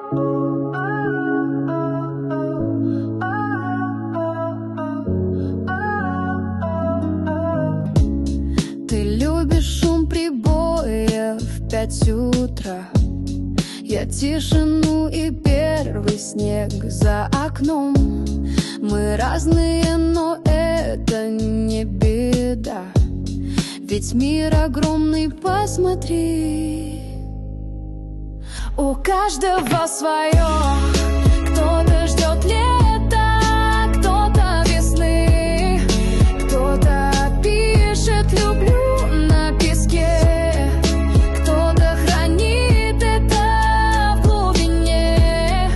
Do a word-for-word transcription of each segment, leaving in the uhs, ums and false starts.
Ты любишь шум прибоя в пять утра, я тишину и первый снег за окном. Мы разные, но это не беда, ведь мир огромный, посмотри. У каждого свое. Кто-то ждет лета, кто-то весны, кто-то пишет «люблю» на песке, кто-то хранит это в глубине.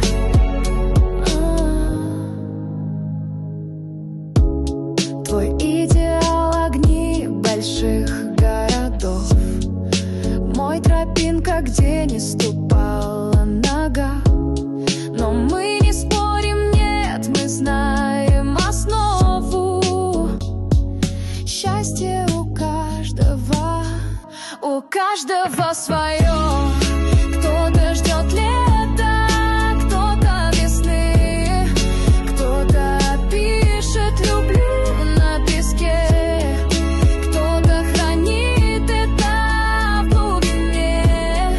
Твой идеал — огни больших городов, мой — тропинка, где не ступала нога. Но мы не спорим, нет, мы знаем основу. Счастье у каждого, у каждого свое. Кто-то ждет лета, кто-то весны, кто-то пишет «люблю» на песке, кто-то хранит это в глубине.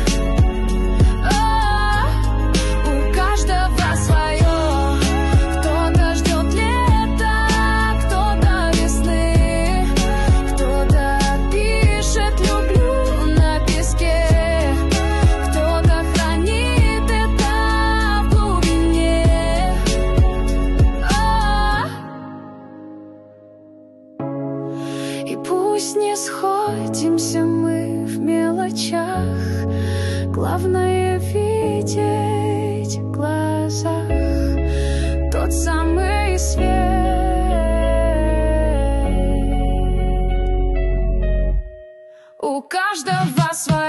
О, у каждого свое. Кто-то ждет лета, кто-то весны, кто-то пишет «люблю» на песке, кто-то хранит это в глубине. О, и пусть не сходимся мы в мелочах, главное видеть в глазах тот самый свет. У каждого свое.